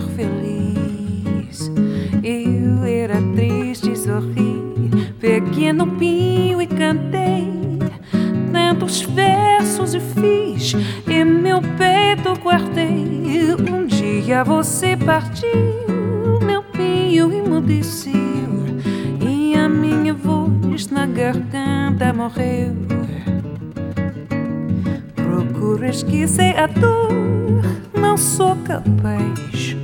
ser feliz. Eu era triste e sorri, peguei no pinho e cantei tantos versos e fiz, e meu peito guardei. Um dia você partiu, meu pinho emudeceu, e a minha voz na garganta morreu. Procuro esquecer a dor, não sou capaz.